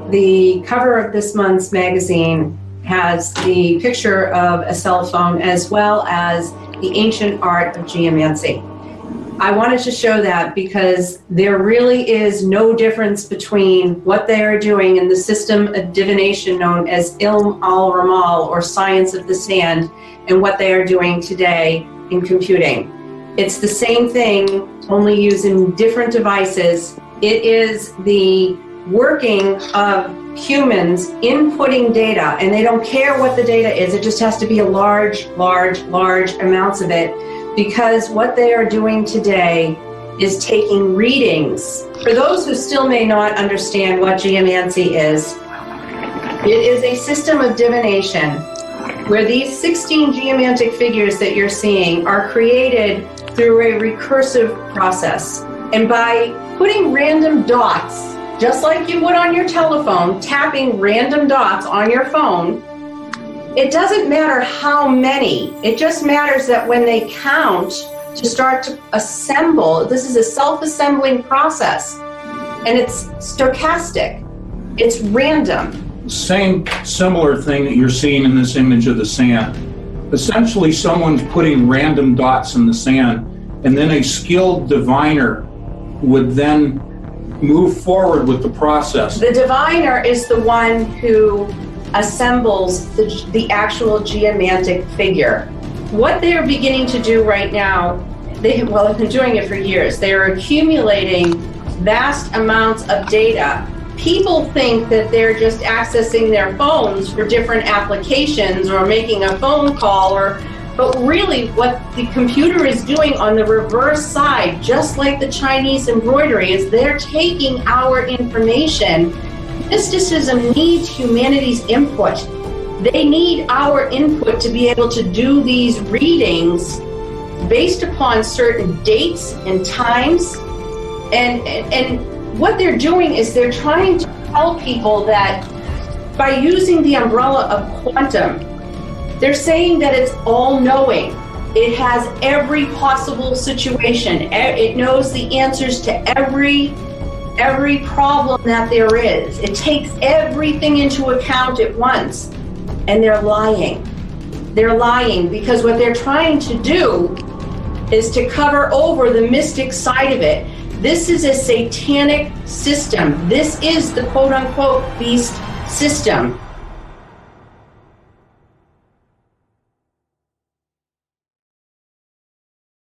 The cover of this month's magazine has the picture of a cell phone as well as the ancient art of geomancy. I wanted to show that because there really is no difference between what they are doing in the system of divination known as Ilm al-Ramal, or science of the sand, and what they are doing today in computing. It's the same thing, only using different devices. It is the working of humans inputting data, and they don't care what the data is. It just has to be a large amounts of it, because what they are doing today is taking readings. For those who still may not understand what geomancy is, it is a system of divination where these 16 geomantic figures that you're seeing are created through a recursive process. And by putting random dots, just like you would on your telephone, tapping random dots on your phone, it doesn't matter how many. It just matters that when they count to start to assemble, this is a self-assembling process, and it's stochastic. It's random. Same similar thing that you're seeing in this image of the sand. Essentially, someone's putting random dots in the sand, and then a skilled diviner would then move forward with the process. The diviner is the one who assembles the actual geomantic figure. What they're beginning to do right now, they've been doing it for years. They're accumulating vast amounts of data. People think that they're just accessing their phones for different applications or making a phone call, but really what the computer is doing on the reverse side, just like the Chinese embroidery, is they're taking our information. Mysticism needs humanity's input. They need our input to be able to do these readings based upon certain dates and times. And what they're doing is they're trying to tell people that by using the umbrella of quantum, they're saying that it's all-knowing. It has every possible situation. It knows the answers to every problem that there is. It takes everything into account at once. And they're lying. They're lying because what they're trying to do is to cover over the mystic side of it. This is a satanic system. This is the quote-unquote beast system.